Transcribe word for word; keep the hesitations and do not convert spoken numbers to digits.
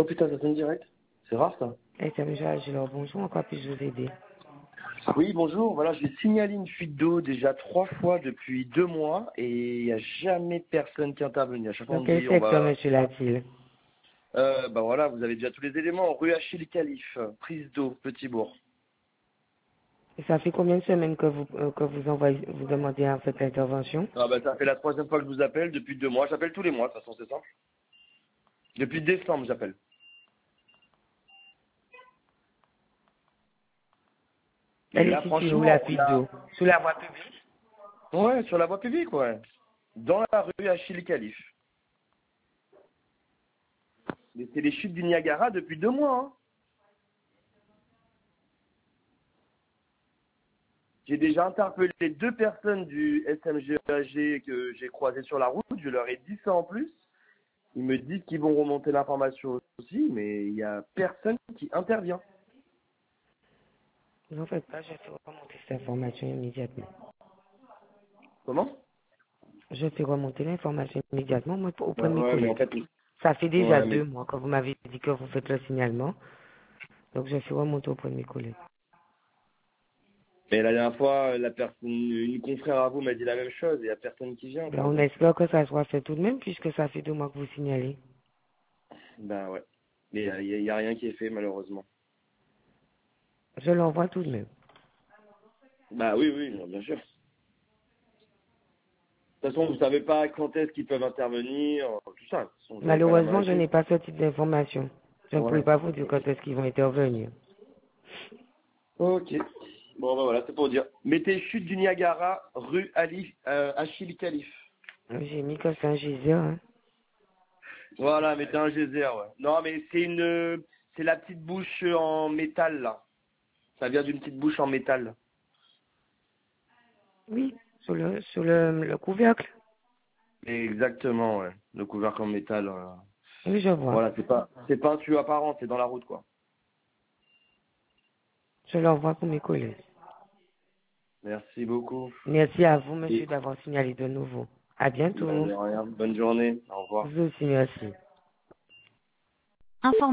putain, ça sonne direct. C'est rare ça. Eh, ça me charge alors bonjour, en quoi puis-je vous aider? Oui, bonjour. Voilà, j'ai signalé une fuite d'eau déjà trois fois depuis deux mois et il n'y a jamais personne qui est intervenu. À chaque fois, Dans on me quel dit, on secteur, va... monsieur Latil? Euh, bah voilà, vous avez déjà tous les éléments. Rue Achille Calife, prise d'eau, Petit Bourg. Et ça fait combien de semaines que vous, euh, que vous envoyez, vous demandez à cette intervention? Ah bah ça fait la troisième fois que je vous appelle depuis deux mois. J'appelle tous les mois, de toute façon, c'est simple. Depuis décembre, j'appelle. Et Elle là, est située où, la franchement, on fuite a... d'eau? Sous la voie publique? Ouais, sur la voie publique, ouais. Dans la rue Achille Calife. Mais c'est les chutes du Niagara depuis deux mois, hein. J'ai déjà interpellé deux personnes du S M G A G que j'ai croisées sur la route. Je leur ai dit ça en plus. Ils me disent qu'ils vont remonter l'information aussi, mais il n'y a personne qui intervient. Vous en faites pas, je fais remonter cette information immédiatement. Comment? Je fais remonter l'information immédiatement, moi, auprès Bah de mes ouais, mais en collègues. fait, Ça fait déjà ouais, mais, deux mois que vous m'avez dit que vous faites le signalement, donc je fais remonter auprès de mes collègues. mais la dernière fois, la personne, une confrère à vous m'a dit la même chose et il n'y a personne qui vient, Ben, quoi. on Donc, espère que ça soit fait tout de même, puisque ça fait deux mois que vous signalez. bah ouais. Mais il n'y a, y a rien qui est fait, malheureusement. Je l'envoie tout de même. Bah oui, oui, bien sûr. De toute façon, vous savez pas quand est-ce qu'ils peuvent intervenir, tout ça. De toute façon, vous n'avez pas la main Malheureusement, je dessus. n'ai pas ce type d'information. Je ne pourrais Ouais. pas vous dire quand est-ce qu'ils vont intervenir. Ok. Bon, bah voilà, c'est pour dire. Mettez chute du Niagara, rue Ali, euh, Achille Calife. J'ai mis que c'est un geyser, hein. Voilà, mettez un geyser, ouais. Non, mais c'est une, c'est la petite bouche en métal, là. Ça vient d'une petite bouche en métal. Oui, sur le, sur le, le couvercle. Exactement, ouais. Le couvercle en métal. euh. Oui, je vois. Voilà, c'est pas, c'est pas un tuyau apparent, c'est dans la route, quoi. Je l'envoie pour mes collègues. Merci beaucoup. Merci à vous, monsieur, Et, d'avoir signalé de nouveau. À bah, bientôt. de rien. Bonne journée. Au revoir. Vous aussi, merci. Inform-